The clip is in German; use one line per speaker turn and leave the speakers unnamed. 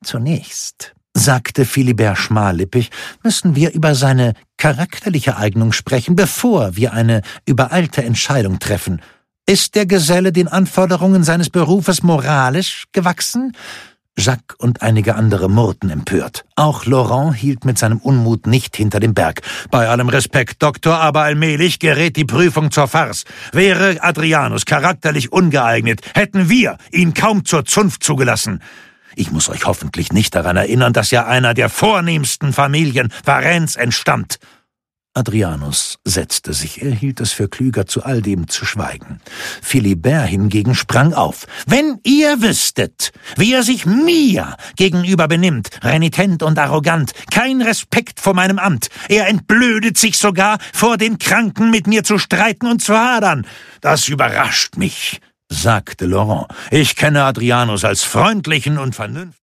Zunächst, sagte Philibert schmallippig, müssen wir über seine charakterliche Eignung sprechen, bevor wir eine übereilte Entscheidung treffen. Ist der Geselle den Anforderungen seines Berufes moralisch gewachsen? Jacques und einige andere murrten empört. Auch Laurent hielt mit seinem Unmut nicht hinter dem Berg. »Bei allem Respekt, Doktor, aber allmählich gerät die Prüfung zur Farce. Wäre Adrianus charakterlich ungeeignet, hätten wir ihn kaum zur Zunft zugelassen. Ich muss euch hoffentlich nicht daran erinnern, dass ja einer der vornehmsten Familien Varennes entstammt.« Adrianus setzte sich. Er hielt es für klüger, zu all dem zu schweigen. Philibert hingegen sprang auf. »Wenn ihr wüsstet, wie er sich mir gegenüber benimmt, renitent und arrogant, kein Respekt vor meinem Amt. Er entblödet sich sogar, vor den Kranken mit mir zu streiten und zu hadern. Das überrascht mich«, sagte Laurent. »Ich kenne Adrianus als freundlichen und vernünftigen.«